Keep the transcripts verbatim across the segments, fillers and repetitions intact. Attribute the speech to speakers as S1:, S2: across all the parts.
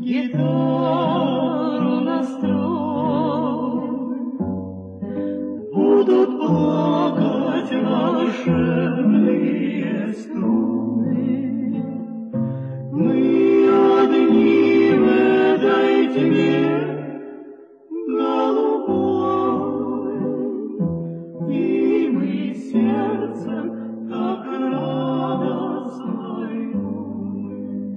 S1: гитару настрой, будут плакать волшебные струны. Мы одни в этой тьме голубой, и мы сердцем так радостной думы.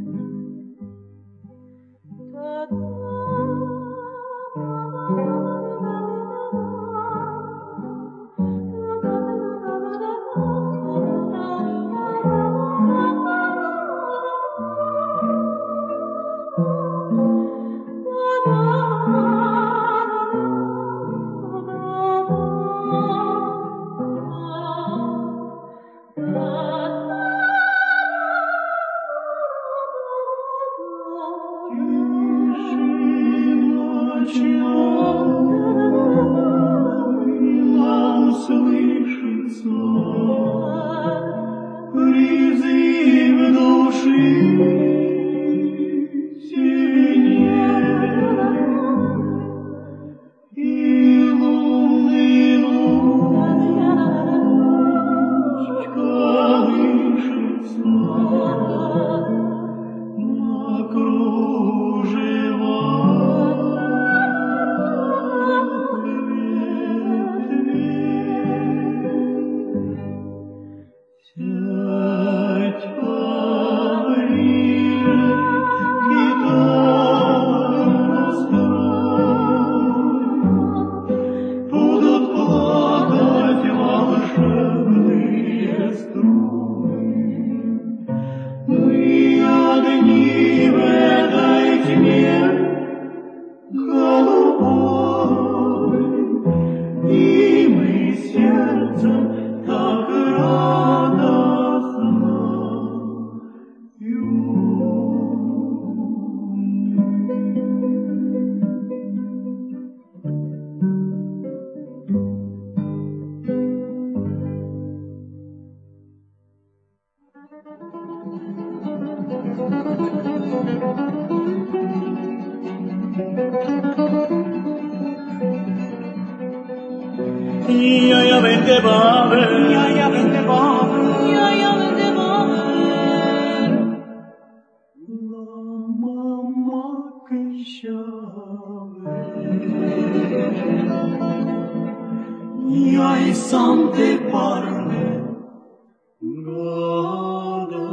S1: Нам слышится призыв души синей, и лунный луч колышется на кружевах. Сядь поближе, гитару настрой, будут плакать волшебные струны. Мы одни в этой тьме голубой, и мы сердцем так радостно
S2: Ja, ja, vente bave,
S1: ja, ja, vente bave, ja, ja, vente bave.
S2: La mamma che sciave,
S1: ja, i sante parle,
S2: gada,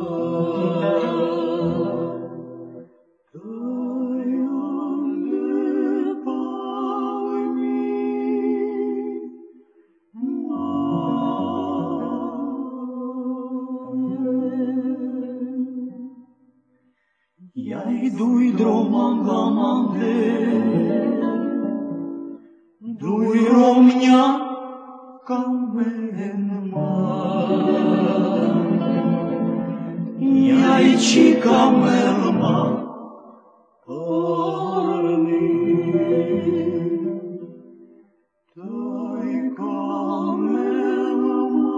S1: ja idu i dromam glamande,
S2: dui romnja kamenma,
S1: ja i čikam elma,
S2: parni, dai kamenma,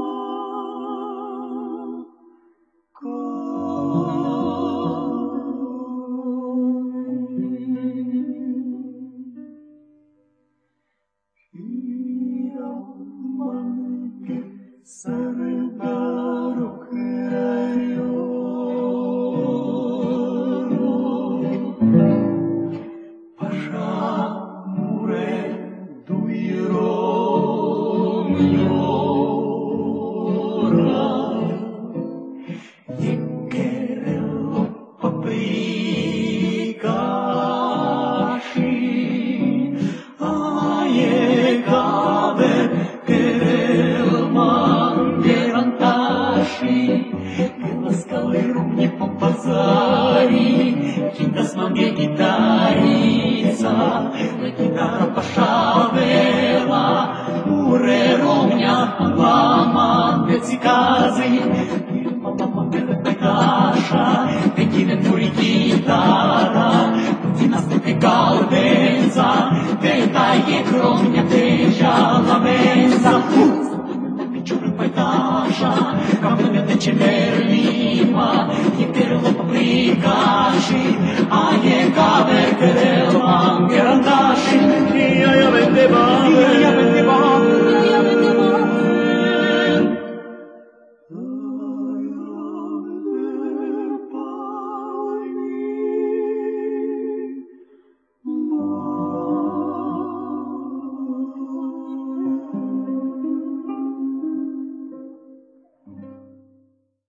S1: Come
S3: te rupricaši, a je kave